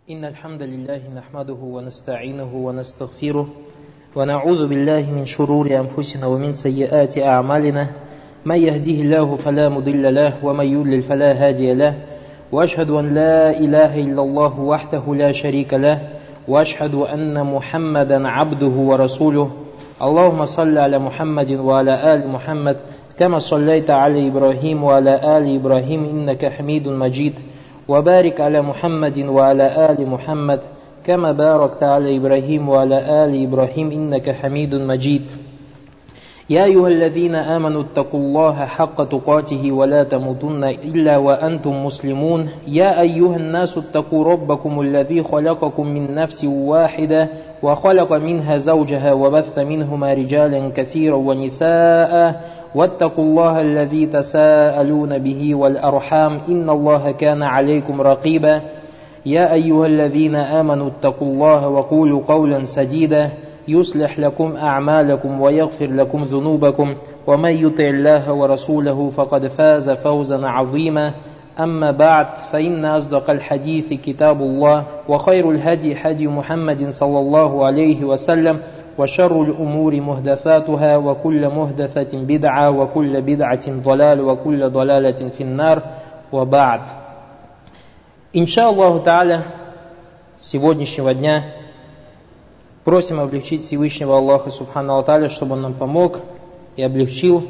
إن الحمد لله نحمده ونستعينه ونستغفره ونعوذ بالله من شرور أنفسنا ومن سيئات أعمالنا من يهديه الله فلا مضل له ومن يضلل فلا هادي له وأشهد أن لا إله إلا الله وحده لا شريك له وأشهد أن محمدا عبده ورسوله اللهم صل على محمد وعلى آل محمد كما صليت على إبراهيم وعلى آل إبراهيم إنك حميد مجيد وبارك على محمد وعلى آل محمد كما باركت على إبراهيم وعلى آل إبراهيم إنك حميد مجيد يا أيها الذين آمنوا اتقوا الله حق تقاته ولا تموتن إلا وأنتم مسلمون يا أيها الناس اتقوا ربكم الذي خلقكم من نفس واحدة وخلق منها زوجها وبث منهما رجالا كثيرا ونساء واتقوا الله الذي تساءلون به والأرحام إن الله كان عليكم رقيبا يا أيها الذين آمنوا اتقوا الله وقولوا قولا سديدا يصلح لكم أعمالكم ويغفر لكم ذنوبكم ومن يطع الله ورسوله فقد فاز فوزا عظيما أما بعد فإن أصدق الحديث كتاب الله وخير الهدي هدي محمد صلى الله عليه وسلم وشر الأمور محدثاتها وكل محدثة بدعة وكل بدعة ضلال وكل ضلالة في النار وبعد. Иншаллаху та'аля, сегодняшнего дня просим облегчить Всевышнего Аллаха Субхану Та'аля, чтобы Он нам помог и облегчил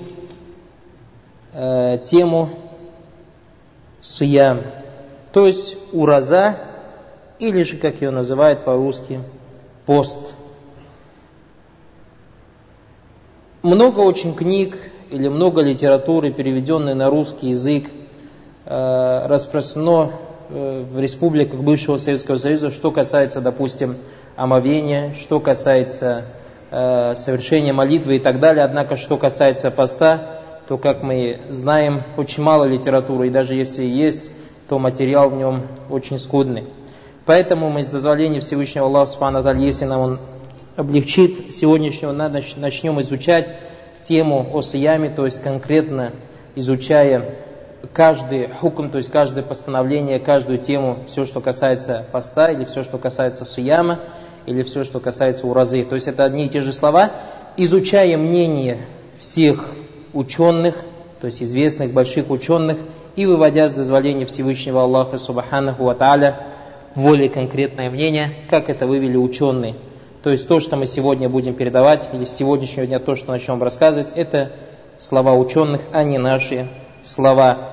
тему сиям, то есть ураза, или же, как ее называют по-русски, пост. Много очень книг или много литературы, переведенной на русский язык, распространено в республиках бывшего Советского Союза, что касается, допустим, омовения, что касается совершения молитвы и так далее. Однако, что касается поста, то, как мы знаем, очень мало литературы, и даже если есть, то материал в нем очень скудный. Поэтому мы с дозволения Всевышнего Аллаха Субхану ва Тааля, если нам Он облегчит, сегодняшнего начнем изучать тему о сияме, то есть конкретно изучая каждый хукм, то есть каждое постановление, каждую тему, все, что касается поста, или все, что касается сияма, или все, что касается уразы. То есть это одни и те же слова, изучая мнение всех ученых, то есть известных больших ученых, и выводя с дозволения Всевышнего Аллаха Субханаху ва Тааля более конкретное мнение, как это вывели ученые. То есть то, что мы сегодня будем передавать, или с сегодняшнего дня то, что начнем рассказывать, это слова ученых, а не наши слова.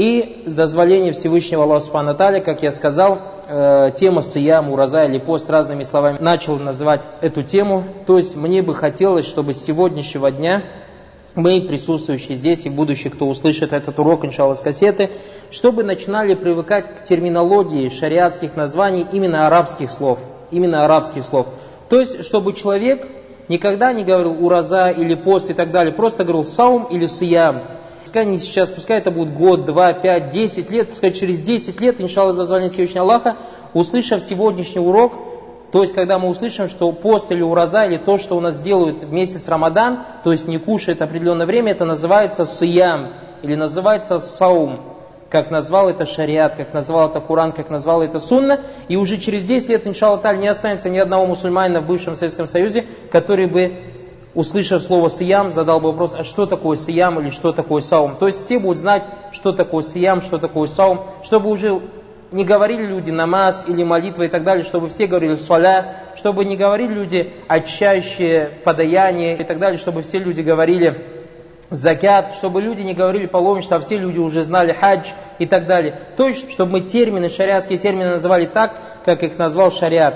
И с дозволения Всевышнего Аллаха Субхану ва Тааля, как я сказал, тема сиям, ураза или пост, разными словами начал называть эту тему. То есть мне бы хотелось, чтобы с сегодняшнего дня мы, присутствующие здесь и будущие, кто услышит этот урок, иншаллах, с кассеты, чтобы начинали привыкать к терминологии шариатских названий именно арабских слов. Именно арабских слов. То есть, чтобы человек никогда не говорил ураза или пост и так далее, просто говорил саум или сиям. Пускай не сейчас, пускай это будет год, 2, 5, 10 лет, пускай через 10 лет, иншаллах, за дозволением Всевышнего Аллаха, услышав сегодняшний урок, то есть, когда мы услышим, что пост или ураза, или то, что у нас делают в месяц Рамадан, то есть не кушает определенное время, это называется сиям, или называется саум, как назвал это шариат, как назвал это Куран, как назвал это сунна, и уже через 10 лет, иншаллах та'аля, не останется ни одного мусульманина в бывшем Советском Союзе, который бы, услышав слово сиям, задал бы вопрос, а что такое сиям или что такое саум. То есть все будут знать, что такое сиям, что такое саум, чтобы уже не говорили люди намаз или молитва и так далее, чтобы все говорили саля, чтобы не говорили люди очищающие подаяние и так далее, чтобы все люди говорили закят, чтобы люди не говорили паломничество, а все люди уже знали хадж и так далее. То есть, чтобы мы термины, шариатские термины называли так, как их назвал шариат.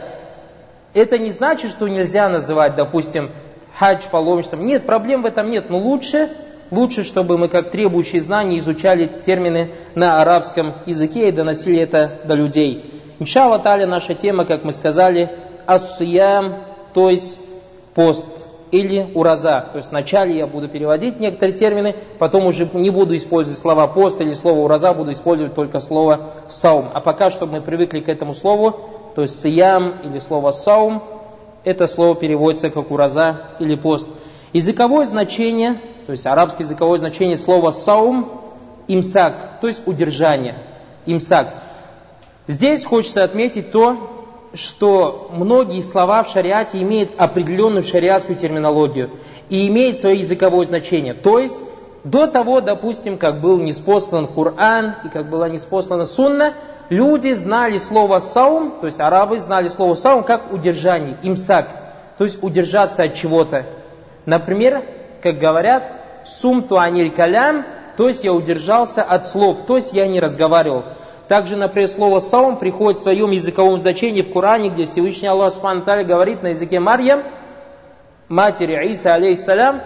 Это не значит, что нельзя называть, допустим, хадж паломничеством. Нет, проблем в этом нет, но лучше, чтобы мы, как требующие знаний, изучали эти термины на арабском языке и доносили это до людей. Иншаллах та'аля, наша тема, как мы сказали, ас-сиям, то есть пост. Или ураза. То есть вначале я буду переводить некоторые термины, потом уже не буду использовать слова пост или слово ураза, буду использовать только слово саум. А пока, чтобы мы привыкли к этому слову, то есть сиям или слово саум, это слово переводится как ураза или пост. Языковое значение, то есть арабское языковое значение слова саум, имсак, то есть удержание. Имсак. Здесь хочется отметить то, что многие слова в шариате имеют определенную шариатскую терминологию и имеют свое языковое значение. То есть, до того, допустим, как был ниспослан Коран и как была ниспослана Сунна, люди знали слово «саум», то есть арабы знали слово «саум» как удержание, имсак, то есть удержаться от чего-то. Например, как говорят, «сумту аниль калям», то есть я удержался от слов, то есть я не разговаривал. Также, например, слово «саум» приходит в своем языковом значении в Коране, где Всевышний Аллах Субхану ва Тааля говорит на языке Марьям, матери Иса алейхиссалям,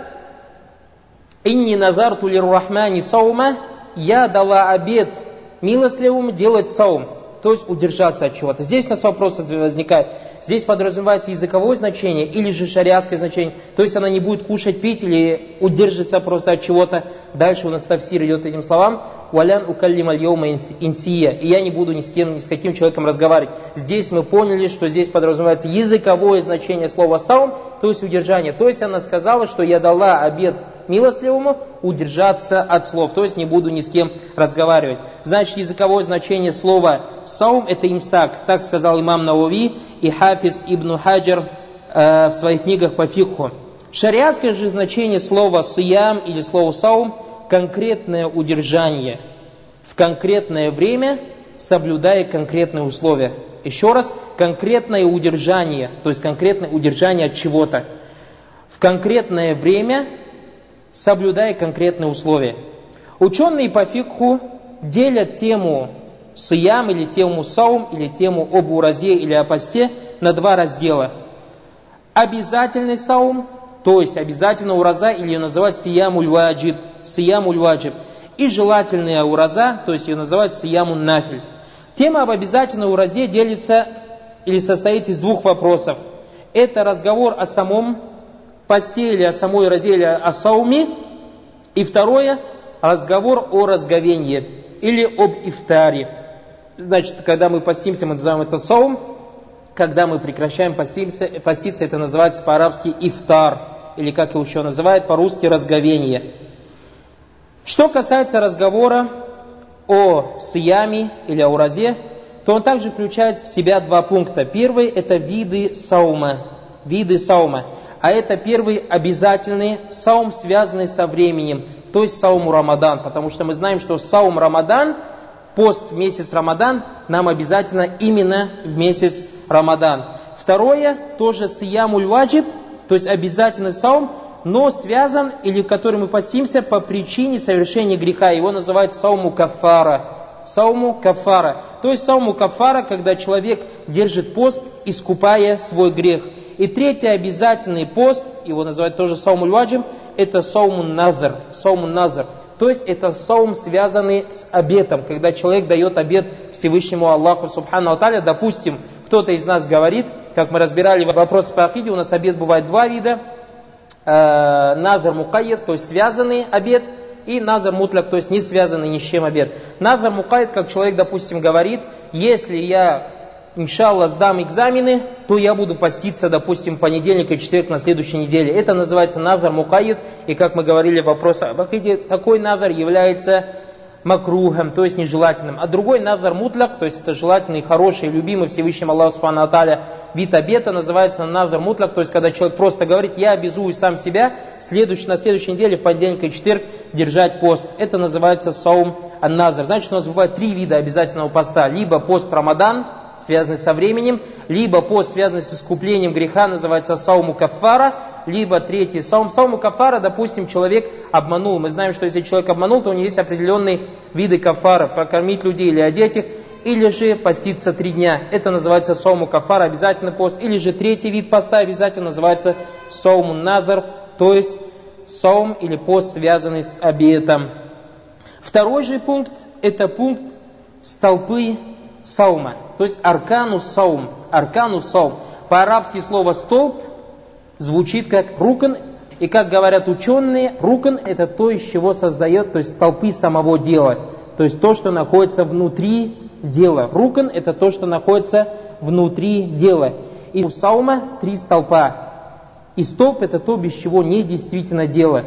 «Инни назарту лир-рахмани саума», я дала обет милостливым делать саум, то есть удержаться от чего-то. Здесь у нас вопрос возникает. Здесь подразумевается языковое значение или же шариатское значение. То есть она не будет кушать, пить или удержится просто от чего-то. Дальше у нас тафсир идет этим словам. «Валян укаллима льёма инсия». И я не буду ни с каким человеком разговаривать. Здесь мы поняли, что здесь подразумевается языковое значение слова «саум», то есть удержание. То есть она сказала, что я дала обет милостливому удержаться от слов, то есть не буду ни с кем разговаривать. Значит, языковое значение слова «саум» это имсак, так сказал имам Навави и Хафиз ибн Хаджар в своих книгах по фикху. Шариатское же значение слова «сиям» или слова «саум» конкретное удержание в конкретное время, соблюдая конкретные условия. Еще раз, конкретное удержание, то есть конкретное удержание от чего-то в конкретное время, соблюдая конкретные условия. Ученые по фикху делят тему сиям или тему саум или тему об уразе или о посте на два раздела. Обязательный саум, то есть обязательно ураза, или ее называют сиямуль ваджиб, и желательная ураза, то есть ее называют сиямун нафиль. Тема об обязательной уразе делится или состоит из двух вопросов. Это разговор о самом посте или о самой уразе или о сауме. И второе, разговор о разговенье или об ифтаре. Значит, когда мы постимся, мы называем это саум. Когда мы прекращаем поститься, это называется по-арабски ифтар. Или как его еще называют по-русски разговенье. Что касается разговора о сияме или о уразе, то он также включает в себя два пункта. Первый это виды саума. А это первый обязательный саум, связанный со временем, то есть сауму Рамадан. Потому что мы знаем, что саум Рамадан, пост в месяц Рамадан, нам обязательно именно в месяц Рамадан. Второе, тоже сиямуль ваджиб, то есть обязательный саум, но связан, или в который мы постимся по причине совершения греха. Его называют сауму каффара. То есть сауму каффара, когда человек держит пост, искупая свой грех. И третий обязательный пост, его называют тоже саумуль ваджиб, это саумун назр. То есть это саум, связанный с обетом, когда человек дает обет Всевышнему Аллаху Субхану ва Тааля. Допустим, кто-то из нас говорит, как мы разбирали вопросы по акиде, у нас обет бывает два вида. Назр мукайяд, то есть связанный обет, и назр мутляк, то есть не связанный ни с чем обет. Назр мукайяд, как человек, допустим, говорит, если я, иншаллах, сдам экзамены, то я буду поститься, допустим, понедельник и четверг на следующей неделе. Это называется назр мукайяд, и как мы говорили в вопросе об акиде, такой назр является макрухом, то есть нежелательным. А другой назар мутляк, то есть это желательный, хороший, любимый Всевышним Аллаху Субхану ва Тааля вид обета, называется назар мутляк, то есть когда человек просто говорит, я обязую сам себя на следующей неделе, в понедельник и четверг, держать пост. Это называется саум ан-назар. Значит, у нас бывает три вида обязательного поста. Либо пост Рамадан, связанный со временем, либо пост, связанный с искуплением греха, называется сауму каффара, либо третий сауму каффара, допустим, человек обманул. Мы знаем, что если человек обманул, то у него есть определенные виды каффара, прокормить людей или одеть их, или же поститься 3 дня. Это называется сауму каффара, обязательный пост. Или же третий вид поста обязательно называется сауму назар, то есть саум или пост, связанный с обетом. Второй же пункт, это пункт столпы саума, то есть аркану саум. По-арабски слово столб звучит как рукн, и как говорят ученые, рукн это то, из чего создает, то есть столпы самого дела, то есть то, что находится внутри дела. Рукн это то, что находится внутри дела. И у саума 3 столпа. И столб это то, без чего не действительно дело.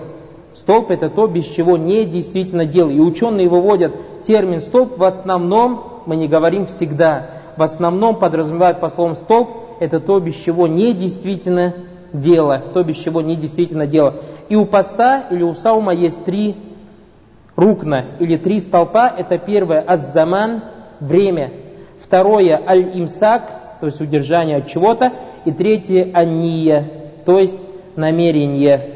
И ученые выводят термин столб в основном, мы не говорим всегда, в основном подразумевают по словам столб, это то, без чего не действительно дело. То, без чего не действительно дело. И у поста или у саума есть 3 рукна, или 3 столпа. Это первое аз-заман, время. Второе аль-имсак, то есть удержание от чего-то. И третье ан-ния, то есть намерение.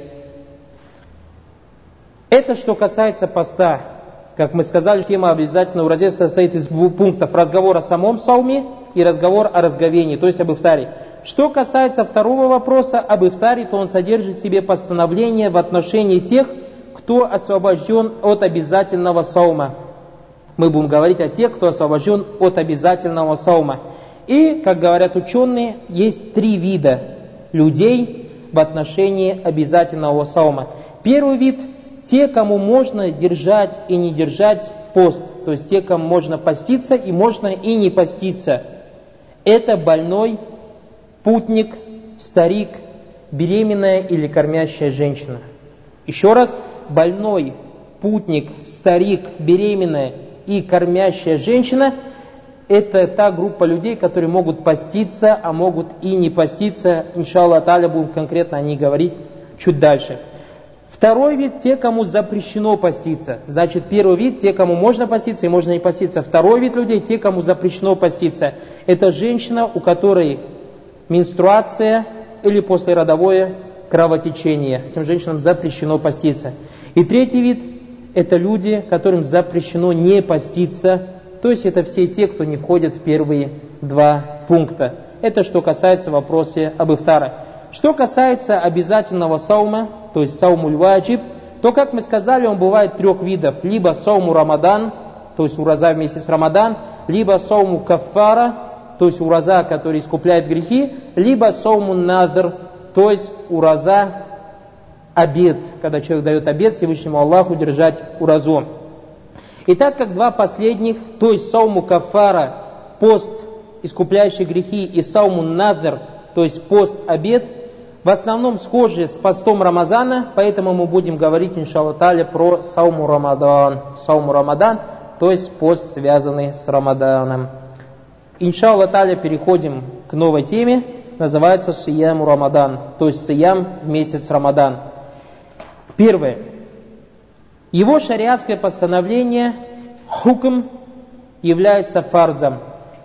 Это что касается поста. Как мы сказали, тема обязательного разреза состоит из 2 пунктов. Разговор о самом сауме и разговор о разговении, то есть об ифтаре. Что касается второго вопроса об ифтаре, то он содержит в себе постановление в отношении тех, кто освобожден от обязательного саума. Мы будем говорить о тех, кто освобожден от обязательного саума. И, как говорят ученые, есть 3 вида людей в отношении обязательного саума. Первый вид – те, кому можно держать и не держать пост, то есть те, кому можно поститься и можно и не поститься. Это больной, путник, старик, беременная или кормящая женщина. Еще раз, больной, путник, старик, беременная и кормящая женщина – это та группа людей, которые могут поститься, а могут и не поститься. Иншаллах та'аля будем конкретно о них говорить чуть дальше. Второй вид – те, кому запрещено поститься. Значит, первый вид – те, кому можно поститься и можно не поститься. Второй вид людей – те, кому запрещено поститься. Это женщина, у которой менструация или послеродовое кровотечение. Этим женщинам запрещено поститься. И третий вид – это люди, которым запрещено не поститься. То есть это все те, кто не входит в первые 2 пункта. Это что касается вопроса об ифтаре. Что касается обязательного саума, то есть саумуль ваджиб, то, как мы сказали, он бывает 3 видов. Либо сауму Рамадан, то есть ураза в месяц Рамадан, либо сауму каффара, то есть ураза, который искупляет грехи, либо сауму надр, то есть ураза обет, когда человек дает обет Всевышнему Аллаху держать уразу. И так как 2 последних, то есть сауму каффара, пост, искупляющий грехи, и сауму надр, то есть пост обет, в основном схожи с постом Рамазана, поэтому мы будем говорить, иншаллах та'аля, про сауму Рамадан. Сауму Рамадан, то есть пост, связанный с Рамаданом. Иншаллах та'аля, переходим к новой теме, называется Сияму Рамадан, то есть Сиям в месяц Рамадан. Первое. Его шариатское постановление, хукм, является фарзом.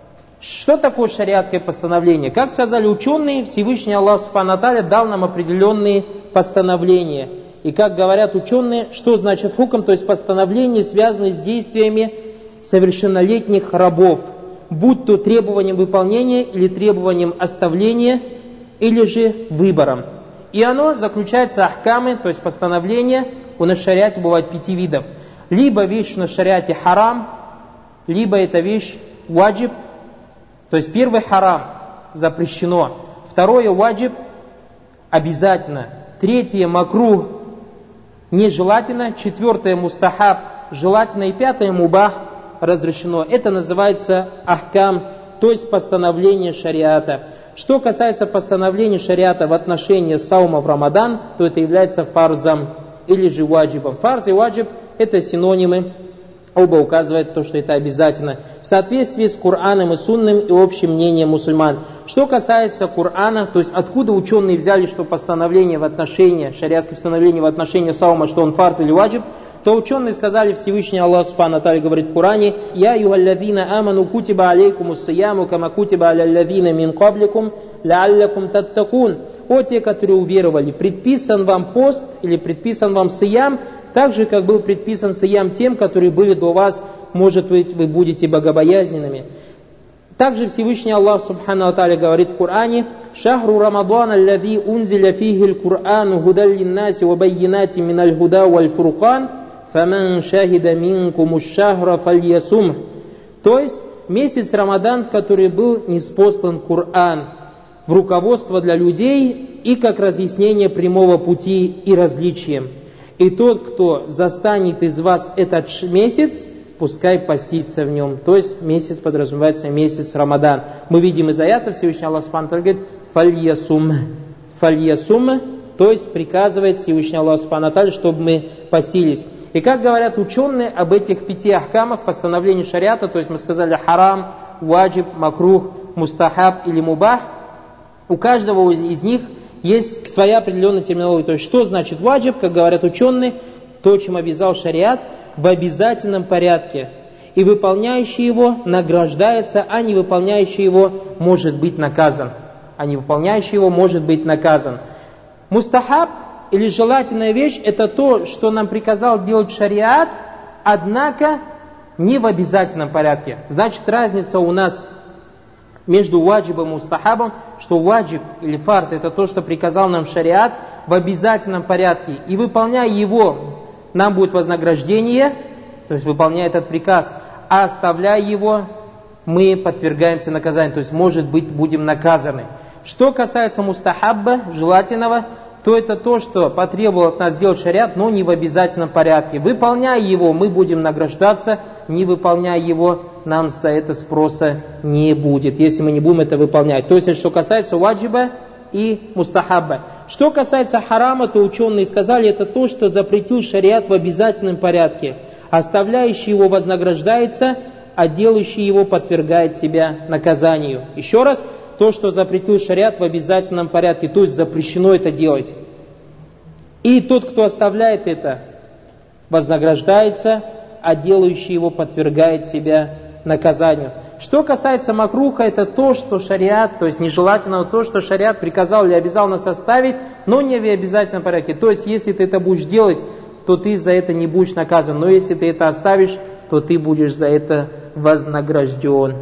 Что такое шариатское постановление? Как сказали ученые, Всевышний Аллах Субхану ва Тааля дал нам определенные постановления. И как говорят ученые, что значит хукм, то есть постановления, связанные с действиями совершеннолетних рабов, будь то требованием выполнения или требованием оставления, или же выбором. И оно заключается ахкамы, то есть постановления, у нас в шариате бывает 5 видов. Либо вещь на шариате харам, либо это вещь ваджиб, то есть первый харам запрещено, второе ваджиб обязательно, третье макрух нежелательно, четвертое мустахаб желательно и пятое мубах разрешено. Это называется ахкам, то есть постановление шариата. Что касается постановления шариата в отношении саума в Рамадан, то это является фарзом или же ваджибом. Фарз и ваджиб это синонимы. Оба указывают то, что это обязательно. В соответствии с Кораном и Сунным и общим мнением мусульман. Что касается Корана, то есть откуда ученые взяли, что постановление в отношении, шариатское постановление в отношении саума, что он фарз или ваджиб, то ученые сказали, Всевышний Аллах Субхану ва Тааля говорит в Коране: «Я юхаллазина аману кутиба алейкумус сияму, кама кутиба аляллазина мин кабликум, лааллакум таттакун». О те, которые уверовали, предписан вам пост или предписан вам сиям, так же, как был предписан сиям тем, которые были до вас, может быть, вы будете богобоязненными. Также Всевышний Аллах Субхану ва Тааля говорит в Коране: «Шахру Рамадан аллази унзиля фихи аль-Кур'ану гудан линнаси ва баййинати миналь гуда валь фуркан, фаман шахида минкум аш-шахра фальясум». То есть месяц Рамадан, в который был ниспослан Коран, в руководство для людей и как разъяснение прямого пути и различием. И тот, кто застанет из вас этот месяц, пускай постится в нем. То есть месяц подразумевается месяц Рамадан. Мы видим из аята Всевышний Аллах Субхану ва Тааля говорит: «Фальясум». Фальясум, то есть приказывает Всевышний Аллах Субхану ва Тааля, чтобы мы постились. И как говорят ученые об этих 5 ахкамах постановлений шариата, то есть мы сказали харам, ваджиб, макрух, мустахаб или мубах, у каждого из них есть своя определенная терминология. То есть, что значит ваджиб, как говорят ученые, то, чем обязал шариат, в обязательном порядке. И выполняющий его награждается, а не выполняющий его может быть наказан. Мустахаб или желательная вещь, это то, что нам приказал делать шариат, однако не в обязательном порядке. Значит, разница у нас между ваджибом и мустахабом, что ваджиб или фарз это то, что приказал нам шариат в обязательном порядке. И выполняя его, нам будет вознаграждение, то есть выполняя этот приказ, а оставляя его, мы подвергаемся наказанию, то есть, может быть, будем наказаны. Что касается мустахабба, желательного, то это то, что потребовал от нас делать шариат, но не в обязательном порядке. Выполняя его, мы будем награждаться, не выполняя его, нам за это спроса не будет, если мы не будем это выполнять. То есть, что касается ваджиба и мустахабба. Что касается харама, то ученые сказали, это то, что запретил шариат в обязательном порядке. Оставляющий его вознаграждается, а делающий его подвергает себя наказанию. Еще раз, то, что запретил шариат в обязательном порядке, то есть запрещено это делать. И тот, кто оставляет это, вознаграждается, а делающий его подвергает себя наказанию. Что касается макруха, это то, что шариат, то есть нежелательного, то, что шариат приказал или обязал нас оставить, но не в обязательном порядке. То есть, если ты это будешь делать, то ты за это не будешь наказан. Но если ты это оставишь, то ты будешь за это вознагражден.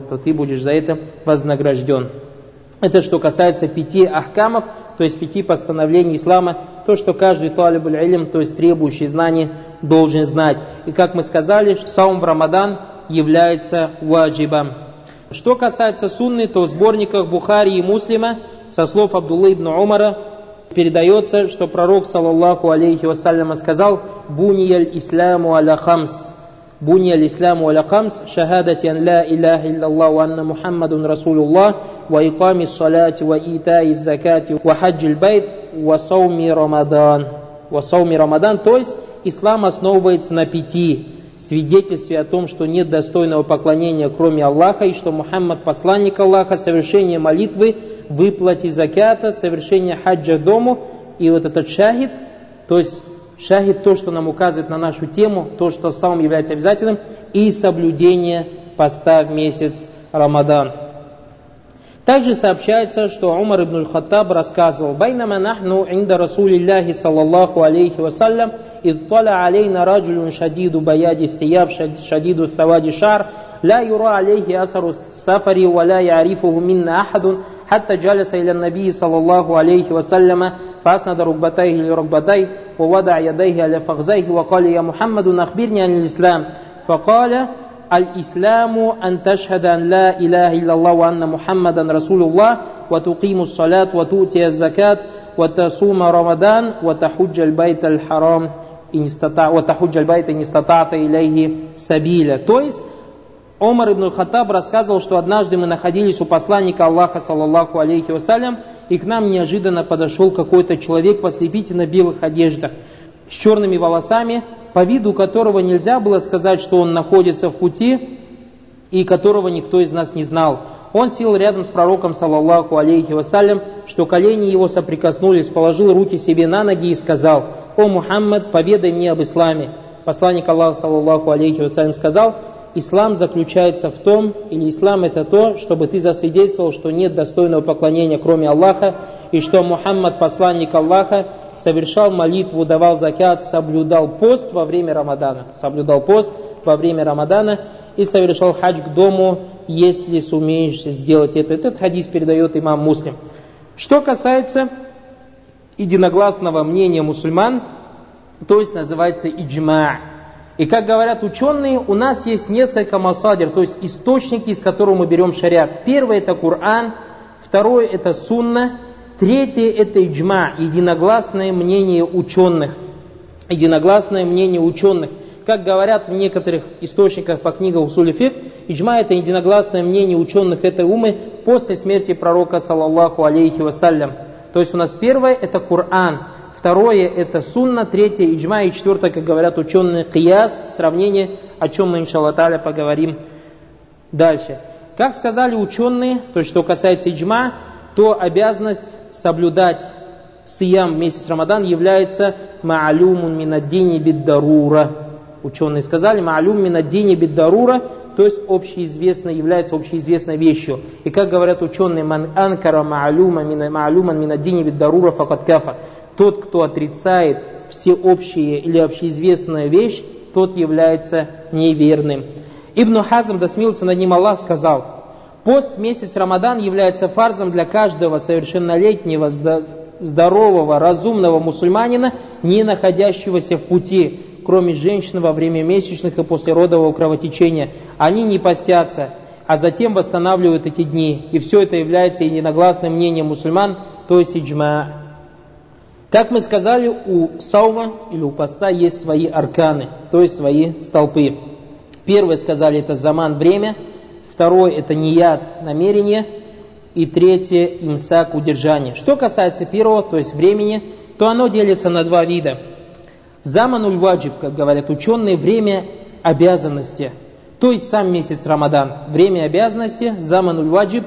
Это что касается 5 ахкамов, то есть 5 постановлений ислама, то, что каждый талибуль илм, то есть требующий знаний, должен знать. И как мы сказали, что саум в Рамадан является ваджибом. Что касается сунны, то в сборниках Бухари и Муслима со слов Абдуллы ибн Умара передается, что пророк, саллаллаху алейхи вассаляма, сказал: «Бунияль исламу аля хамс». «Бунияль исламу аля хамс, шахадати ан ла илляха илляллаху анна Мухаммадун Расулуллах, ва иками ссалати, ва итаи закати, ва хаджил байт, ва сауми Рамадан». То есть, ислам основывается на 5 свидетельстве о том, что нет достойного поклонения, кроме Аллаха, и что Мухаммад посланник Аллаха, совершение молитвы, выплате закята, совершение хаджа к дому, и вот этот шахид, то есть шахид то, что нам указывает на нашу тему, то, что сам является обязательным, и соблюдение поста в месяц Рамадан. Также сообщается, что Умар ибн аль-Хаттаб рассказывал: «Байнама нахну инда Расулиллахи саллаллаху алейхи вассалям, إذ طلع علينا رجل شديد بياض الثياب شديد السواد الشعر لا يرى عليه أثر السفر ولا يعرفه منا أحد حتى جلس إلى النبي صلى الله عليه وسلم فأسند ركبتيه لركبتيه ووضع يديه على فخذيه وقال: يا محمد أخبرني عن الإسلام. فقال: الإسلام أن تشهد أن لا إله إلا الله وأن محمدا رسول الله وتقيم الصلاة وتؤتي الزكاة وتصوم رمضان وتحج البيت الحرام إن استطعت إليه سبيلا». То есть Умар ибн аль-Хаттаб рассказывал, что однажды мы находились у посланника Аллаха, саллаллаху алейхи вассалям, и к нам неожиданно подошел какой-то человек в ослепительно белых одеждах, с черными волосами, по виду которого нельзя было сказать, что он находится в пути, и которого никто из нас не знал. Он сел рядом с пророком, саллаллаху алейхи вассалям, что колени его соприкоснулись, положил руки себе на ноги и сказал: «О Мухаммад, поведай мне об исламе». Посланник Аллаха, саллаллаху алейхи вассалям, сказал: «Ислам заключается в том, или ислам это то, чтобы ты засвидетельствовал, что нет достойного поклонения, кроме Аллаха, и что Мухаммад, посланник Аллаха, совершал молитву, давал закят, соблюдал пост во время Рамадана, и совершал хадж к дому, если сумеешь сделать это». Этот хадис передает имам Муслим. Что касается единогласного мнения мусульман, то есть называется иджма'. И как говорят ученые, у нас есть несколько масадир, то есть источники, из которых мы берем шариат. Первый это Коран, второй это сунна, третье это иджма', единогласное мнение ученых. Как говорят в некоторых источниках по книгам усуль фикх, иджма' это единогласное мнение ученых этой уммы после смерти пророка, саллаллаху алейхи вассалям. То есть у нас первое это Коран, второе это сунна, третье иджма' и четвертое, как говорят ученые, кияс, сравнение, о чем мы, иншаллах тааля, поговорим дальше. Как сказали ученые, то есть что касается иджма, то обязанность соблюдать сиям в месяц Рамадан является ма'алюмун минаддини биддарура. Ученые сказали ма'алюм минаддини биддарура, то есть является общеизвестной вещью. И как говорят ученые, ман анкара ма'алюман минаддини биддарура факат кафар. Тот, кто отрицает всеобщие или общеизвестная вещь, тот является неверным. Ибн Хазм, да смилуется над ним Аллах, сказал: пост в месяц Рамадан является фарзом для каждого совершеннолетнего, здорового, разумного мусульманина, не находящегося в пути, кроме женщин во время месячных и послеродового кровотечения. Они не постятся, а затем восстанавливают эти дни. И все это является единогласным мнением мусульман, то есть иджма. Как мы сказали, у саума или у поста есть свои арканы, то есть свои столпы. Первое сказали, это заман, время. Второе, это ният, намерение. И третье, имсак, удержание. Что касается первого, то есть времени, то оно делится на два вида. Замануль ваджиб, как говорят ученые, время обязанности. То есть сам месяц Рамадан. Время обязанности, замануль ваджиб,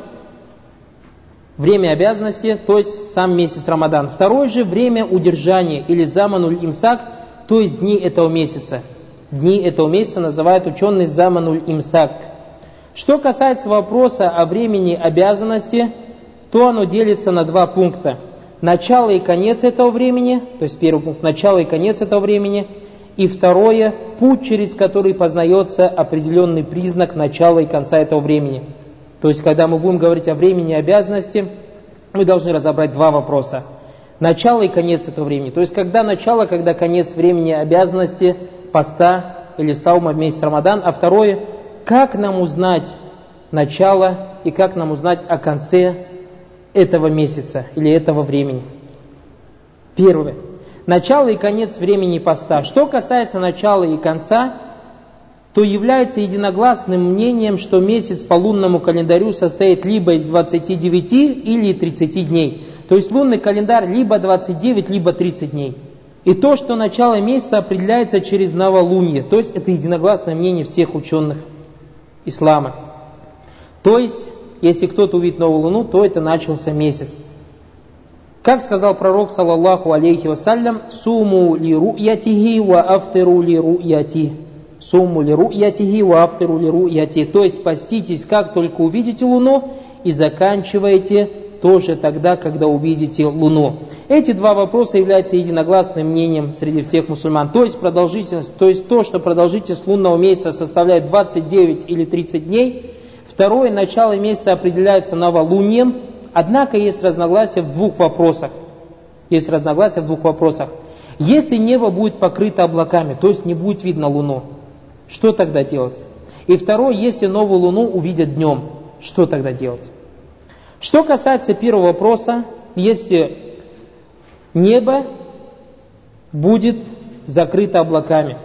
время обязанности, то есть сам месяц Рамадан. Второе же время удержания или замануль имсак, то есть дни этого месяца. Дни этого месяца называют ученые замануль имсак. Что касается вопроса о времени обязанности, то оно делится на два пункта. Начало и конец этого времени, то есть первый пункт, начало и конец этого времени. И второе, путь, через который познается определенный признак начала и конца этого времени. То есть, когда мы будем говорить о времени обязанности, мы должны разобрать два вопроса. Начало и конец этого времени. То есть, когда начало, когда конец времени обязанности, поста или саума в месяц Рамадан. А второе, как нам узнать начало и как нам узнать о конце этого месяца или этого времени. Первое. Начало и конец времени поста. Что касается начала и конца, то является единогласным мнением, что месяц по лунному календарю состоит либо из 29 или 30 дней. То есть лунный календарь либо 29, либо 30 дней. И то, что начало месяца определяется через новолуние. То есть это единогласное мнение всех ученых ислама. То есть, если кто-то увидит новую луну, то это начался месяц. Как сказал пророк, саллаллаху алейхи вассалям, «Суму ли ру'ятихи ва афтиру ли ру'яти». «Суму ли ру'ятихи ва афтиру ли ру'яти». То есть, поститесь, как только увидите луну, и заканчивайте тоже тогда, когда увидите луну. Эти два вопроса являются единогласным мнением среди всех мусульман. То есть, продолжительность, то есть то, что продолжительность лунного месяца составляет 29 или 30 дней. Второе, начало месяца определяется новолунием. Однако есть разногласия в двух вопросах. Есть разногласия в двух вопросах. Если небо будет покрыто облаками, то есть не будет видно луну, что тогда делать? И второе, если новую луну увидят днем, что тогда делать? Что касается первого вопроса, если небо будет закрыто облаками.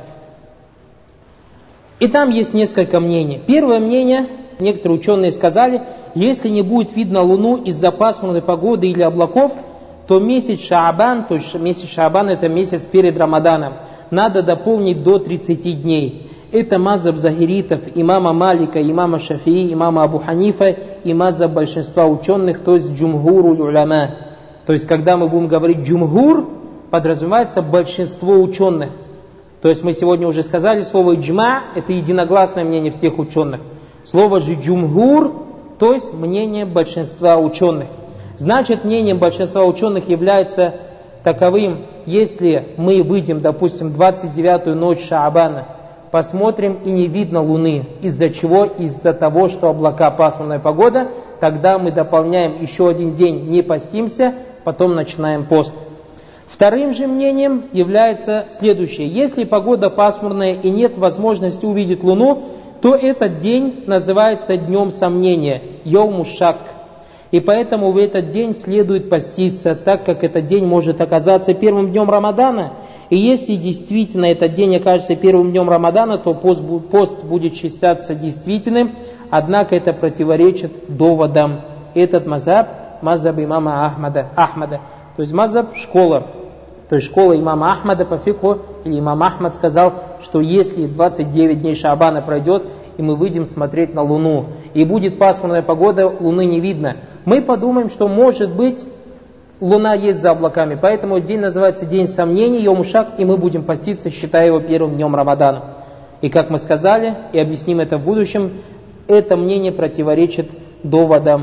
И там есть несколько мнений. Первое мнение, некоторые ученые сказали, если не будет видно луну из-за пасмурной погоды или облаков, то месяц Шаабан, то есть месяц Шаабан это месяц перед Рамаданом, надо дополнить до 30 дней. Это мазхаб захиритов, имама Малика, имама Шафии, имама Абу Ханифа и мазхаб большинства ученых, то есть джумхуру уляма. То есть, когда мы будем говорить джумхур, подразумевается большинство ученых. То есть, мы сегодня уже сказали, слово иджма – это единогласное мнение всех ученых. Слово же джумхур, то есть мнение большинства ученых. Значит, мнением большинства ученых является таковым, если мы выйдем, допустим, 29-ю ночь Шаабана, посмотрим и не видно луны. Из-за чего? Из-за того, что облака, пасмурная погода, тогда мы дополняем еще один день, не постимся, потом начинаем пост. Вторым же мнением является следующее. Если погода пасмурная и нет возможности увидеть луну, то этот день называется днем сомнения, йоуму шак. И поэтому в этот день следует поститься, так как этот день может оказаться первым днем Рамадана. И если действительно этот день окажется первым днем Рамадана, то пост будет считаться действительным, однако это противоречит доводам. Этот мазхаб имама Ахмада. То есть мазхаб школа. То есть школа имама Ахмада по фикху, или имам Ахмад сказал, что если 29 дней Шаабана пройдет, и мы выйдем смотреть на луну, и будет пасмурная погода, луны не видно. Мы подумаем, что может быть луна есть за облаками, поэтому день называется день сомнений, йом шак, и мы будем поститься, считая его первым днем Рамадана. И как мы сказали, и объясним это в будущем, это мнение противоречит доводам.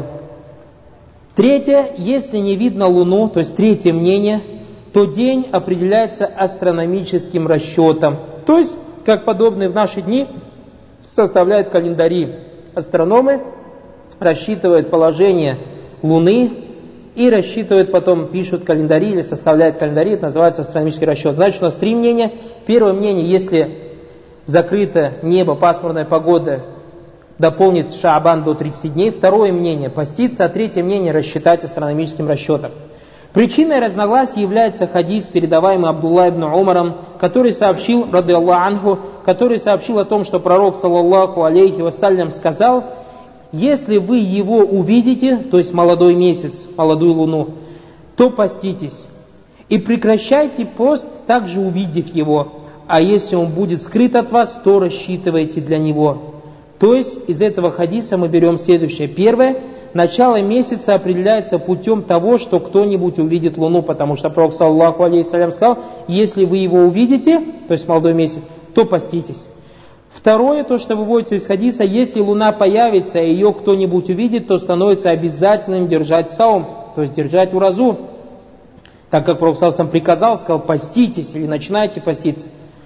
Третье, если не видно луну, то есть третье мнение, то день определяется астрономическим расчетом. То есть, как подобные в наши дни, составляют календари. Астрономы рассчитывают положение луны и рассчитывают потом, пишут календари или составляют календари, это называется астрономический расчет. Значит, у нас три мнения. Первое мнение, если закрыто небо, пасмурная погода, дополнит Шаабан до 30 дней. Второе мнение – поститься, а третье мнение – рассчитать астрономическим расчетом. Причиной разногласий является хадис, передаваемый Абдулла ибн Умаром, который сообщил, ради Аллаху анху, который сообщил о том, что пророк, саллаллаху алейхи вассалям, сказал: если вы его увидите, то есть молодой месяц, молодую луну, то поститесь. И прекращайте пост, также увидев его. А если он будет скрыт от вас, то рассчитывайте для него. То есть из этого хадиса мы берем следующее. Первое. Начало месяца определяется путем того, что кто-нибудь увидит луну, потому что пророк, саллаллаху алейхи вассалям, сказал: если вы его увидите, то есть молодой месяц, то поститесь. Второе, то, что выводится из хадиса: если луна появится и ее кто-нибудь увидит, то становится обязательным держать саум, то есть держать уразу. Так как пророк сам приказал, сказал: поститесь или начинайте поститься.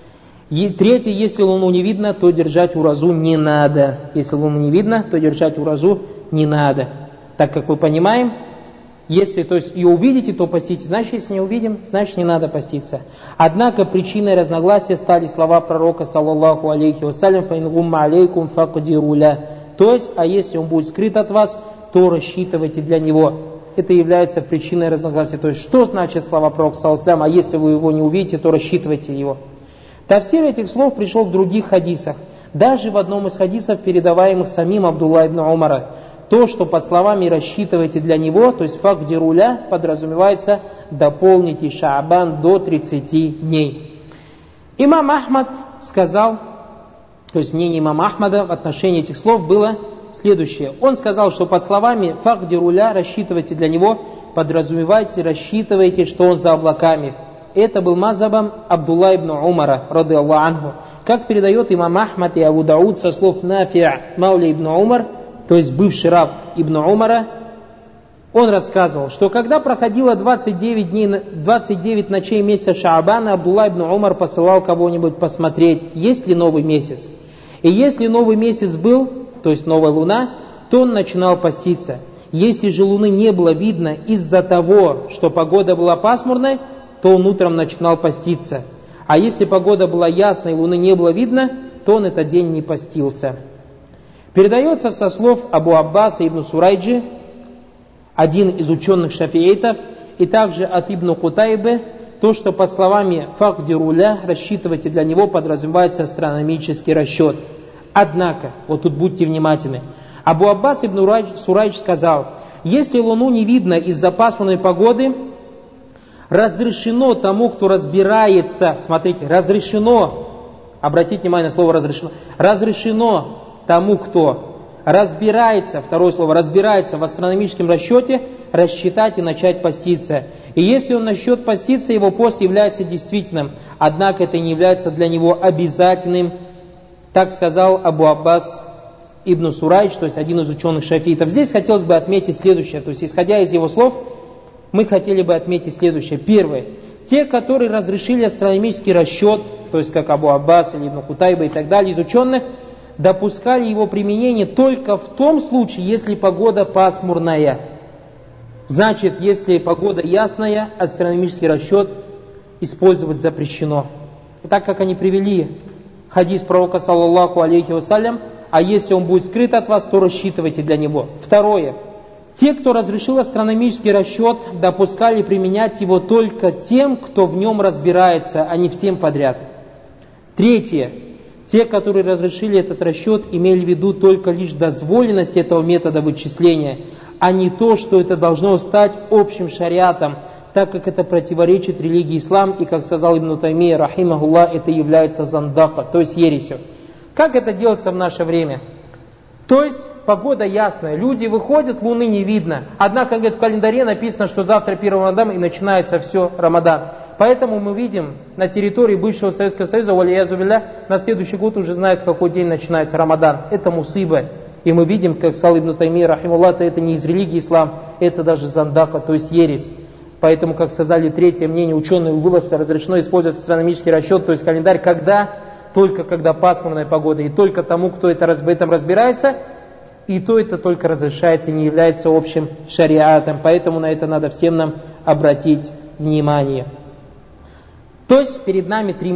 И третье, если луну не видно, то держать уразу не надо. Если луну не видно, то держать уразу не надо. Так как мы понимаем, если то есть ее увидите, то поститесь. Значит, если не увидим, значит не надо поститься. Однако причиной разногласия стали слова пророка, саллаллаху алейхи вассалям: «Фаингумма алейкум факдируля». То есть, а если он будет скрыт от вас, то рассчитывайте для него. Это является причиной разногласия. То есть, что значит слова пророка, саллаллаху алейхи вассалям: а если вы его не увидите, то рассчитывайте его. Тафсир этих слов пришел в других хадисах. Даже в одном из хадисов, передаваемых самим Абдулла ибн Умара, то, что под словами «рассчитывайте для него», то есть «факдируля», подразумевается «дополните Шаабан до 30 дней». Имам Ахмад сказал, то есть мнение имама Ахмада в отношении этих слов было следующее. Он сказал, что под словами «факдируля», «рассчитывайте для него», подразумевайте, рассчитывайте, что он за облаками. Это был мазхабом Абдулла ибн Умара, ради Аллаху анху. Как передает имам Ахмад и Абу Дауд со слов Нафи'а Мауля ибн Умар, то есть бывший раб ибн Умара, он рассказывал, что когда проходило 29 ночей месяца Шаабана, Абдулла ибн Умар посылал кого-нибудь посмотреть, есть ли новый месяц. И если новый месяц был, то есть новая луна, то он начинал поститься. Если же луны не было видно из-за того, что погода была пасмурной, то он утром начинал поститься. А если погода была ясной и луны не было видно, то он этот день не постился. Передается со слов Абу Аббаса ибн Сурайджи, один из ученых шафиитов, и также от ибн Кутайбы, то, что под словами «факдируля», рассчитывайте для него, подразумевается астрономический расчет. Однако, вот тут будьте внимательны, Абу Аббас ибн Сурайдж сказал: если луну не видно из-за пасмурной погоды, разрешено тому, кто разбирается, смотрите, разрешено, обратите внимание на слово разрешено тому, кто разбирается, второе слово, разбирается в астрономическом расчете, рассчитать и начать поститься. И если он начнет поститься, его пост является действительным, однако это не является для него обязательным, так сказал Абу Аббас ибн Сурайдж, то есть один из ученых шафиитов. Здесь хотелось бы отметить следующее, то есть исходя из его слов, мы хотели бы отметить следующее. Первое. Те, которые разрешили астрономический расчет, то есть как Абу Аббас или Ибн Кутайба и так далее, из ученых, допускали его применение только в том случае, если погода пасмурная. Значит, если погода ясная, астрономический расчет использовать запрещено. И так как они привели хадис пророка, саллаллаху алейхи вассалям, а если он будет скрыт от вас, то рассчитывайте для него. Второе. Те, кто разрешил астрономический расчет, допускали применять его только тем, кто в нем разбирается, а не всем подряд. Третье. Те, которые разрешили этот расчет, имели в виду только лишь дозволенность этого метода вычисления, а не то, что это должно стать общим шариатом, так как это противоречит религии ислам, и, как сказал Ибн Таймия, рахимахуллах, это является зандака, то есть ересью. Как это делается в наше время? То есть погода ясная, люди выходят, луны не видно. Однако, говорит, в календаре написано, что завтра 1 Рамадан и начинается все Рамадан. Поэтому мы видим на территории бывшего Советского Союза, валиязу билля, на следующий год уже знают, в какой день начинается Рамадан. Это мусиба. И мы видим, как сказал Ибн Таймия, рахимуллах, это не из религии ислам, это даже зандака, то есть ересь. Поэтому, как сказали, третье мнение ученых, вывод, разрешено использовать астрономический расчет, то есть календарь, только когда пасмурная погода, и только тому, кто в этом разбирается, и то это только разрешается, не является общим шариатом. Поэтому на это надо всем нам обратить внимание. То есть перед нами три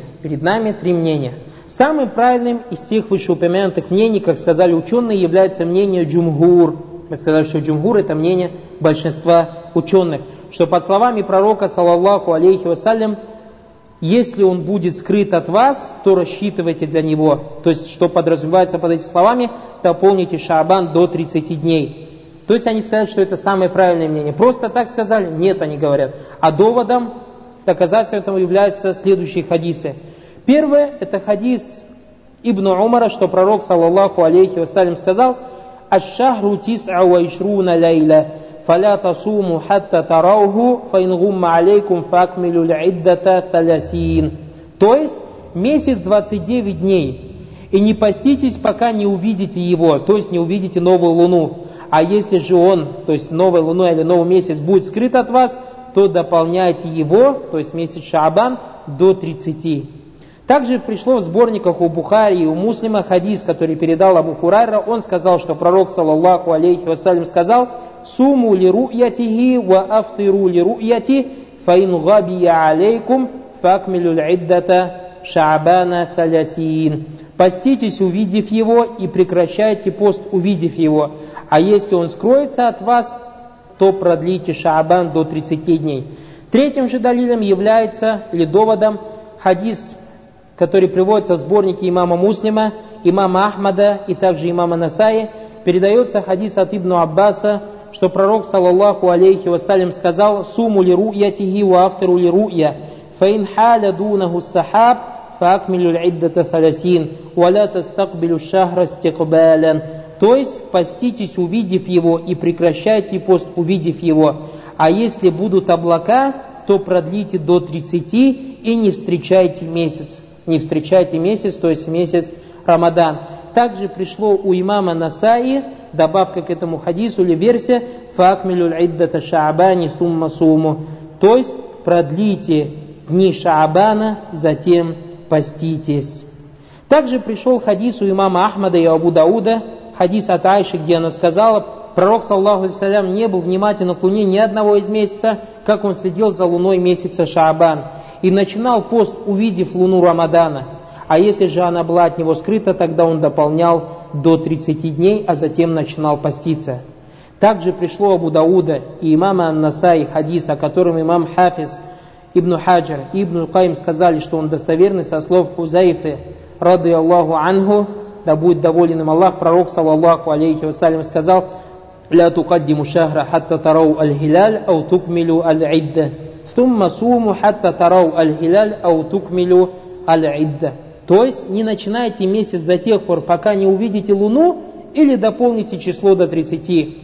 мнения. Самым правильным из всех вышеупомянутых мнений, как сказали ученые, является мнение джумгур. Мы сказали, что джумгур это мнение большинства ученых, что под словами пророка, саллаллаху алейхи вассалям, если он будет скрыт от вас, то рассчитывайте для него. То есть, что подразумевается под этими словами, дополните Шаабан до 30 дней. То есть, они сказали, что это самое правильное мнение. Просто так сказали? Нет, они говорят. А доводом, доказательством этому являются следующие хадисы. Первое, это хадис Ибн Умара, что пророк, саллаллаху алейхи вассалям, сказал: «Аш-шахру тис'а ва ишруна лайля». فَلَا تَصُومُوا حَتَّى تَرَوْهُ فَإِنْ غُمَّ عَلَيْكُمْ فَأَكْمِلُوا الْعِدَّةَ ثَلَاثِينَ. То есть месяц 29 дней. И не поститесь, пока не увидите его, то есть не увидите новую луну. А если же он, то есть новая луна или новый месяц будет скрыт от вас, то дополняйте его, то есть месяц Шаабан, до 30. Также пришло в сборниках у Бухари и у Муслима хадис, который передал Абу Хурайра. Он сказал, что пророк, саллаллаху алейхи вассалям, сказал: «Суму ли ру'ятихи ва афтиру ли ру'яти, фаин габия алейкум, факмилю л'иддата шаабана талясин». Поститесь, увидев его, и прекращайте пост, увидев его. А если он скроется от вас, то продлите Шаабан до 30 дней. Третьим же далилем является, или доводом, хадис, который приводится в сборнике имама Муслима, имама Ахмада и также имама Насаи. Передается хадис от Ибн Аббаса, что пророк, саллаллаху алейхи вассалям, сказал: «Суму ли ру'ятихи ва афтару ли ру'я, фаин халя дунаху сахаб, фаакмилю л'иддата саласин, ва ла тастакбилю шахра стикбалян». То есть поститесь, увидев его, и прекращайте пост, увидев его. А если будут облака, то продлите до 30 и не встречайте месяц. Не встречайте месяц, то есть месяц Рамадан. Также пришло у имама Насаи добавка к этому хадису или версия: «Факмилю л'иддата шаабани сумма суму». То есть продлите дни Шаабана, затем поститесь. Также пришел хадис у имама Ахмада и Абу Дауда, хадис от Айши, где она сказала: пророк, саллаллаху алейхи вассалям, не был внимателен к луне ни одного из месяца, как он следил за луной месяца Шаабан, и начинал пост, увидев луну Рамадана. А если же она была от него скрыта, тогда он дополнял до 30 дней, а затем начинал поститься. Также пришло Абу Дауда и имама Ан-Насаи хадис, о котором имам Хафиз, Ибн Хаджар и Ибн Каим сказали, что он достоверный, со слов Хузайфы, рады Аллаху анху, да будет доволен им Аллах, пророк, саллаллаху алейхи вассалям, сказал: «Ля тукаддиму шахра хатта тарау аль-хиляль, ау тукмилю аль-идда. Тумма суму хатта тарау аль-хиляль, ау тукмилю аль-идда». То есть не начинайте месяц до тех пор, пока не увидите луну, или дополните число до 30.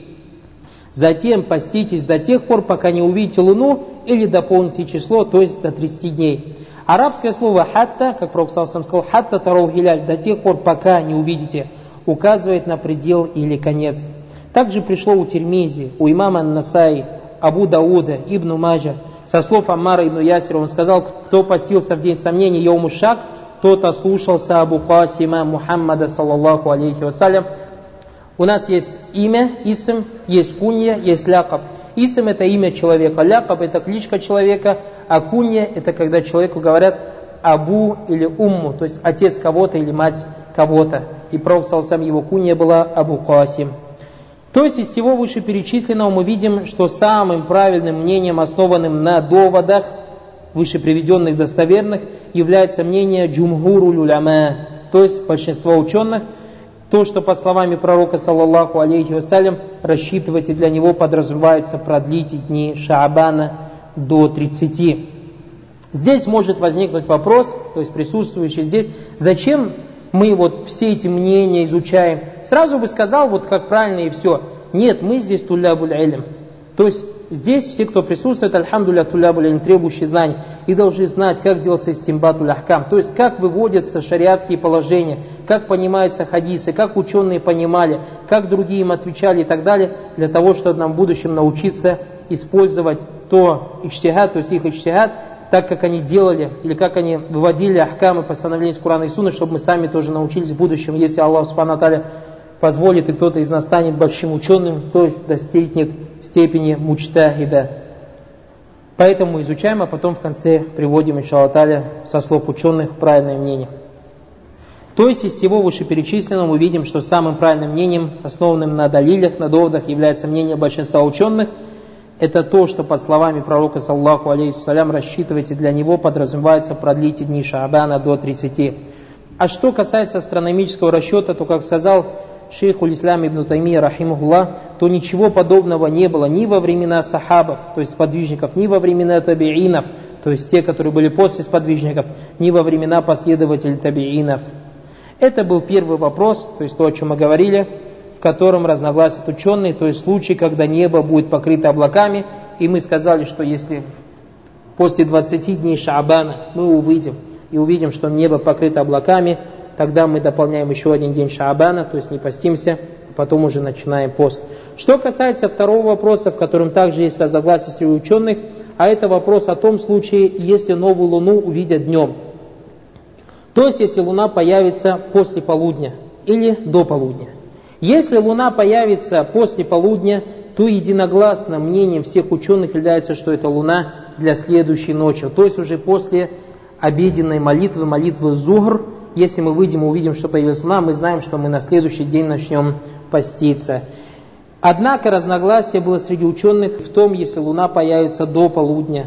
Затем поститесь до тех пор, пока не увидите луну, или дополните число, то есть до 30 дней. Арабское слово «хатта», как пророк сам сказал, «хатта тарау хиляль», до тех пор, пока не увидите, указывает на предел или конец. Также пришло у Тирмизи, у имама Ан-Насаи, Абу Дауда, Ибн Маджа, со слов Аммара ибн Ясира, он сказал: кто постился в день сомнений Йоуму Шак, тот ослушался Абу Касима Мухаммада, саллаллаху алейхи вассалям. У нас есть имя, исм, есть кунья, есть лякаб. Исм — это имя человека, лякаб — это кличка человека, а кунья — это когда человеку говорят Абу или Умму, то есть отец кого-то или мать кого-то. И пророк, саллаллаху, его кунья была Абу Касим. То есть из всего вышеперечисленного мы видим, что самым правильным мнением, основанным на доводах, выше приведенных достоверных, является мнение джумгуру уляма, то есть большинство ученых. То, что по словами пророка, саллаллаху алейхи вассалям, рассчитывайте для него, подразумевается продлите дни Шаабана до 30. Здесь может возникнуть вопрос, то есть присутствующий здесь: зачем мы вот все эти мнения изучаем. Сразу бы сказал, вот как правильно и все. Нет, мы здесь тулябуль илм. То есть здесь все, кто присутствует, альхамдулилля, тулябуль илм, требующие знаний, и должны знать, как делается истимбатуль ахкам. То есть как выводятся шариатские положения, как понимаются хадисы, как ученые понимали, как другие им отвечали и так далее, для того, чтобы нам в будущем научиться использовать то ичтихад, то есть их ичтихад, так как они делали, или как они выводили ахкамы, постановления из Курана и Сунны, чтобы мы сами тоже научились в будущем, если Аллах Субхану ва Тааля позволит, и кто-то из нас станет большим ученым, то есть достигнет степени муджтахида. Поэтому изучаем, а потом в конце приводим, иншаллах тааля, со слов ученых правильное мнение. То есть из всего вышеперечисленного мы видим, что самым правильным мнением, основанным на далилях, на доводах, является мнение большинства ученых. Это то, что под словами пророка, саллаллаху алейхи вассалям, рассчитывайте для него, подразумевается продлите дни Шаабана до 30. А что касается астрономического расчета, то, как сказал шейхуль ислам ибн Таймия, рахимахуллах, то ничего подобного не было ни во времена сахабов, то есть сподвижников, ни во времена табиинов, то есть те, которые были после сподвижников, ни во времена последователей табиинов. Это был первый вопрос, то есть то, о чем мы говорили, в котором разногласят ученые, то есть случай, когда небо будет покрыто облаками, и мы сказали, что если после 20 дней Шаабана мы увидим, что небо покрыто облаками, тогда мы дополняем еще один день Шаабана, то есть не постимся, а потом уже начинаем пост. Что касается второго вопроса, в котором также есть разногласия среди ученых, а это вопрос о том случае, если новую луну увидят днем. То есть, если луна появится после полудня или до полудня. Если луна появится после полудня, то единогласно мнением всех ученых является, что это луна для следующей ночи. То есть уже после обеденной молитвы, молитвы Зухр, если мы выйдем и увидим, что появилась луна, мы знаем, что мы на следующий день начнем поститься. Однако разногласие было среди ученых в том, если луна появится до полудня,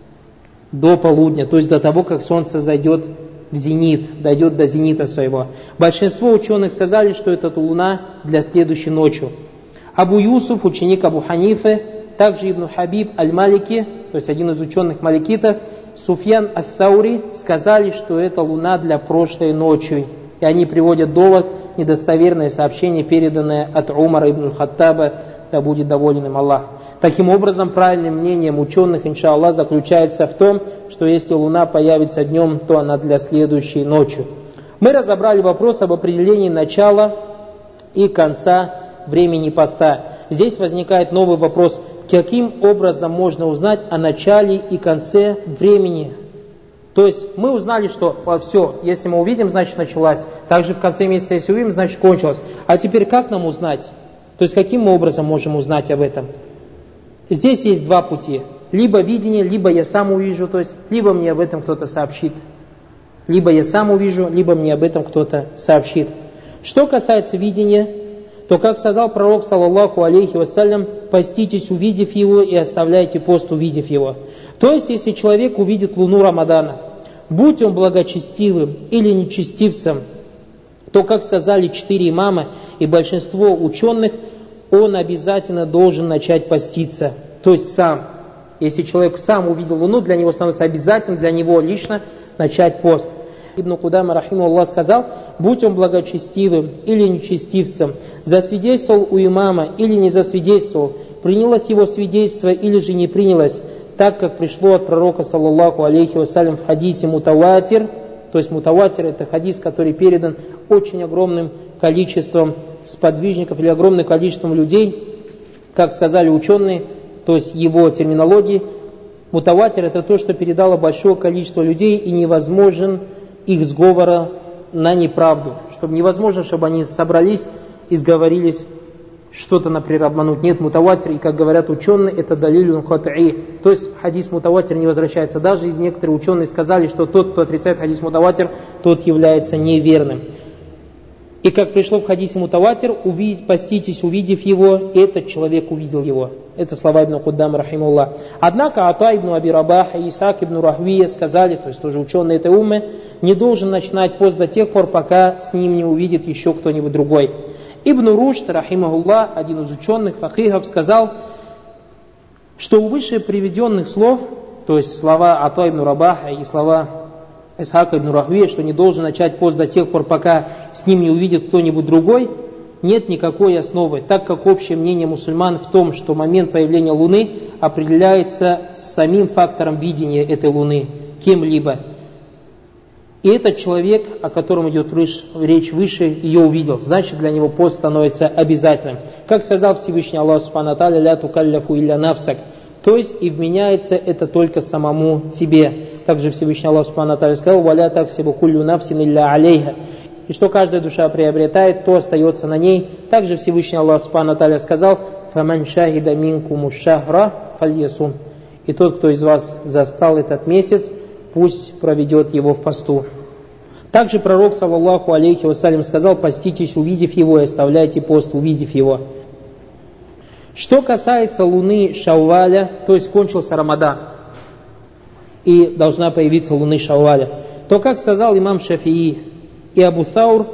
то есть до того, как солнце зайдет в зенит, дойдет до зенита своего. Большинство ученых сказали, что это луна для следующей ночи. Абу Юсуф, ученик Абу Ханифы, также Ибн Хабиб аль-Малики, то есть один из ученых маликитов, Суфьян ат-Таури сказали, что это луна для прошлой ночи. И они приводят довод, недостоверное сообщение, переданное от Умара ибн Хаттаба, да будет доволен им Аллах. Таким образом, правильным мнением ученых, иншаллах, заключается в том, что если луна появится днем, то она для следующей ночи. Мы разобрали вопрос об определении начала и конца времени поста. Здесь возникает новый вопрос, каким образом можно узнать о начале и конце времени. То есть мы узнали, что все, если мы увидим, значит началась. Также в конце месяца, если увидим, значит кончилась. А теперь как нам узнать? То есть каким мы образом можем узнать об этом? Здесь есть два пути. Либо видение, либо я сам увижу, то есть либо мне об этом кто-то сообщит. Либо я сам увижу, либо мне об этом кто-то сообщит. Что касается видения, то, как сказал пророк, саллаллаху алейхи вассалям, поститесь, увидев его, и оставляйте пост, увидев его. То есть, если человек увидит луну Рамадана, будь он благочестивым или нечестивцем, то, как сказали 4 имама и большинство ученых, он обязательно должен начать поститься. То есть сам. Если человек сам увидел луну, для него становится обязательно, для него лично начать пост. Ибн Кудама, рахимахуллах, сказал, будь он благочестивым или нечестивцем, засвидетельствовал у имама или не засвидетельствовал, принялось его свидетельство или же не принялось, так как пришло от пророка, саллаллаху алейхи вассалям, в хадисе мутаватир. То есть мутаватир — это хадис, который передан очень огромным количеством сподвижников или огромным количеством людей, как сказали ученые, то есть его терминологии. Мутаватир — это то, что передало большое количество людей, и невозможен их сговора на неправду. Чтобы невозможно, чтобы они собрались и сговорились что-то, например, обмануть. Нет, мутаватир, и как говорят ученые, это далилюн хатаи. То есть хадис мутаватир не возвращается. Даже некоторые ученые сказали, что тот, кто отрицает хадис мутаватир, тот является неверным. И как пришло в хадисе мутаватир, поститесь, увидев его, этот человек увидел его. Это слова Ибн Куддама, рахимахуллах. Однако Ата ибн Аби Рабах и Исаак ибн Рахвия сказали, то есть тоже ученые этой уммы, не должен начинать пост до тех пор, пока с ним не увидит еще кто-нибудь другой. Ибн Рушд, рахимахуллах, один из ученых, факихов, сказал, что у выше приведенных слов, то есть слова Ата ибн Рабаха и слова Исхака ибн Рахвия, что не должен начать пост до тех пор, пока с ним не увидит кто-нибудь другой, нет никакой основы, так как общее мнение мусульман в том, что момент появления Луны определяется самим фактором видения этой Луны кем-либо. И этот человек, о котором идет речь выше, ее увидел. Значит, для него пост становится обязательным. Как сказал Всевышний Аллах Субхану Тааля: «Ля тукалляфу илля нафсак». То есть, и вменяется это только самому тебе. Также Всевышний Аллах Субхану Тааля сказал: «Валя таксибу куллю нафсин илля алейха». И что каждая душа приобретает, то остается на ней. Также Всевышний Аллах Субхану Тааля сказал: «Фаман шахида минкуму шахра фальясум». И тот, кто из вас застал этот месяц, пусть проведет его в посту. Также пророк, саллаллаху алейхи вассалям, сказал: поститесь, увидев его, и оставляйте пост, увидев его. Что касается луны Шавваля, то есть кончился Рамадан, и должна появиться луны Шавваля, то, как сказал имам Шафии и Абу Thawr,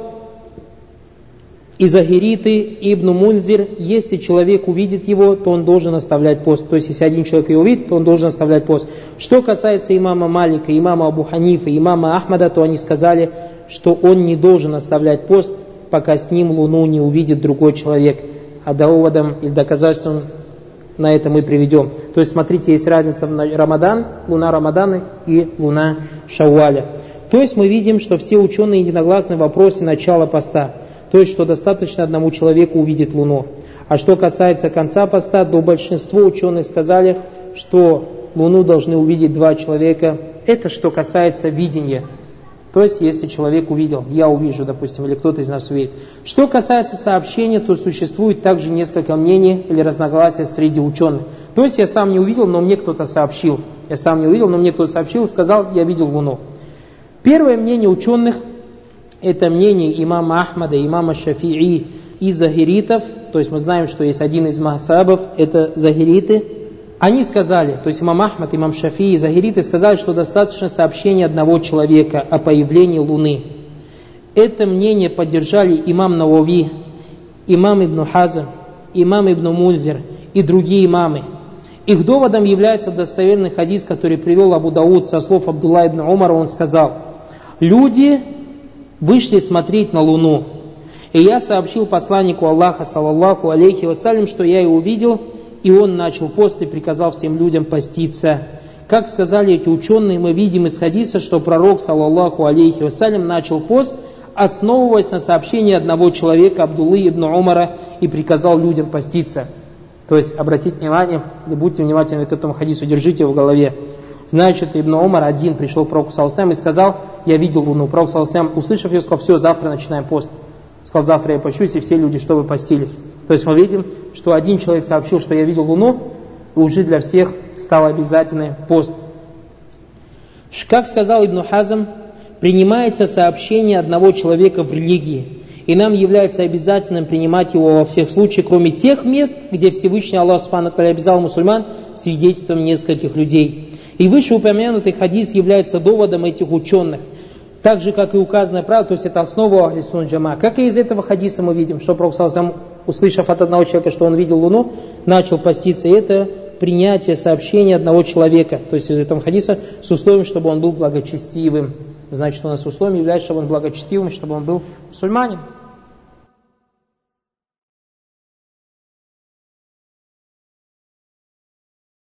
и Захириты, и Ибн Мунзир, если человек увидит его, то он должен оставлять пост. То есть, если один человек его увидит, то он должен оставлять пост. Что касается имама Малика, имама Абу Ханифа, имама Ахмада, то они сказали, что он не должен оставлять пост, пока с ним луну не увидит другой человек. А доводом или доказательством на это мы приведем. То есть, смотрите, есть разница в Рамадан, луна Рамадана и луна Шавваля. То есть, мы видим, что все ученые единогласны в вопросе начала поста. То есть, что достаточно одному человеку увидеть луну. А что касается конца поста, то большинство ученых сказали, что луну должны увидеть два человека. Это что касается видения. То есть, если человек увидел, я увижу, допустим, или кто-то из нас увидит. Что касается сообщения, то существует также несколько мнений или разногласия среди ученых. То есть, я сам не увидел, но мне кто-то сообщил. Я сам не увидел, но мне кто-то сообщил и сказал: я видел луну. Первое мнение ученых, это мнение имама Ахмада, имама Шафии и захиритов. То есть мы знаем, что есть один из мазхабов, это захириты. Они сказали, то есть имам Ахмад, имам Шафии и захириты сказали, что достаточно сообщения одного человека о появлении Луны. Это мнение поддержали имам Навави, имам Ибн Хазм, имам Ибн Мунзир и другие имамы. Их доводом является достоверный хадис, который привел Абу Дауд со слов Абдулла ибн Умара. Он сказал: люди вышли смотреть на луну, и я сообщил посланнику Аллаха, саллаллаху алейхи вассалям, что я его увидел, и он начал пост и приказал всем людям поститься. Как сказали эти ученые, мы видим из хадиса, что пророк, саллаллаху алейхи вассалям, начал пост, основываясь на сообщении одного человека, Абдуллы ибн Умара, и приказал людям поститься. То есть, обратите внимание, и будьте внимательны к этому хадису, держите его в голове. Значит, Ибн Умар один пришел к пророку саллаллаху и сказал: я видел луну. Пророк саллаллаху, услышав ее, сказал: все, завтра начинаем пост. Сказал: завтра я пощусь, и все люди, чтобы постились. То есть мы видим, что один человек сообщил, что я видел луну, и уже для всех стал обязательный пост. Как сказал Ибн Хазм, принимается сообщение одного человека в религии, и нам является обязательным принимать его во всех случаях, кроме тех мест, где Всевышний Аллах Субхану ва Тааля обязал мусульман свидетельством нескольких людей. И вышеупомянутый хадис является доводом этих ученых. Так же, как и указанное правило, то есть это основа Ахли Сунна Джамаа. Как и из этого хадиса мы видим, что пророк саллаллаху, услышав от одного человека, что он видел луну, начал поститься. И это принятие сообщения одного человека. То есть из этого хадиса с условием, чтобы он был благочестивым. Значит, у нас условием является, чтобы он благочестивым, чтобы он был мусульманин.